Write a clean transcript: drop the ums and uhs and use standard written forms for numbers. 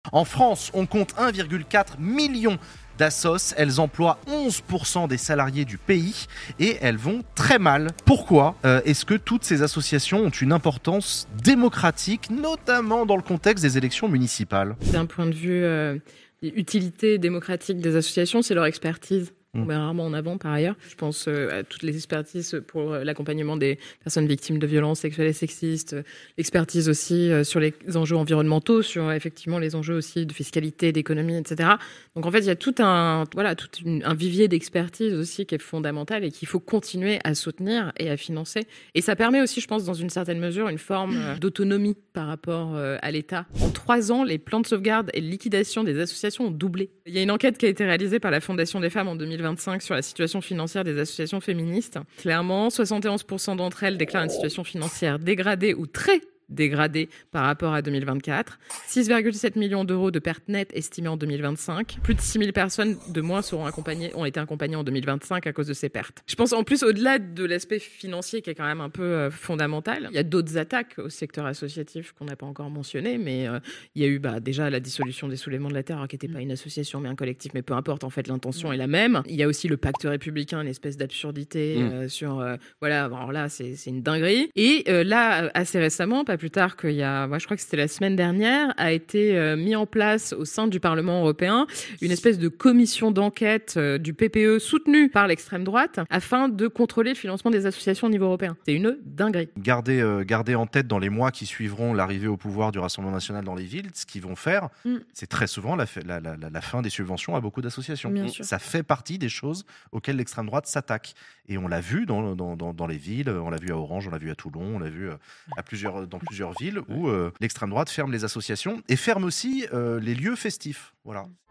En France, on compte 1,4 million d'assos. Elles emploient 11% des salariés du pays et elles vont très mal. Pourquoi est-ce que toutes ces associations ont une importance démocratique, notamment dans le contexte des élections municipales ? D'un point de vue utilité démocratique des associations, c'est leur expertise. On met rarement en avant par ailleurs. Je pense à toutes les expertises pour l'accompagnement des personnes victimes de violences sexuelles et sexistes, l'expertise aussi sur les enjeux environnementaux, sur effectivement les enjeux aussi de fiscalité, d'économie, etc. Donc en fait, il y a tout un vivier d'expertise aussi qui est fondamental et qu'il faut continuer à soutenir et à financer. Et ça permet aussi, je pense, dans une certaine mesure, une forme d'autonomie par rapport à l'État. En 3 ans, les plans de sauvegarde et de liquidation des associations ont doublé. Il y a une enquête qui a été réalisée par la Fondation des femmes en 2025 sur la situation financière des associations féministes. Clairement, 71% d'entre elles déclarent une situation financière dégradée ou très dégradée par rapport à 2024. 6,7 millions d'euros de pertes nettes estimées en 2025. Plus de 6 000 personnes de moins ont été accompagnées en 2025 à cause de ces pertes. Je pense en plus, au-delà de l'aspect financier qui est quand même un peu fondamental, il y a d'autres attaques au secteur associatif qu'on n'a pas encore mentionnées, mais il y a eu déjà la dissolution des Soulèvements de la Terre, qui n'était pas une association mais un collectif, mais peu importe, en fait, l'intention est la même. Il y a aussi le pacte républicain, une espèce d'absurdité alors là, c'est une dinguerie. Et là, assez récemment, pas plus tard qu'il y a, je crois que c'était la semaine dernière, a été mis en place au sein du Parlement européen une espèce de commission d'enquête du PPE soutenue par l'extrême droite afin de contrôler le financement des associations au niveau européen. C'est une dinguerie. Gardez en tête dans les mois qui suivront l'arrivée au pouvoir du Rassemblement national dans les villes, ce qu'ils vont faire, c'est très souvent la fin des subventions à beaucoup d'associations. Ça fait partie des choses auxquelles l'extrême droite s'attaque. Et on l'a vu dans les villes, on l'a vu à Orange, on l'a vu à Toulon, on l'a vu dans plusieurs villes où l'extrême droite ferme les associations et ferme aussi les lieux festifs. Voilà.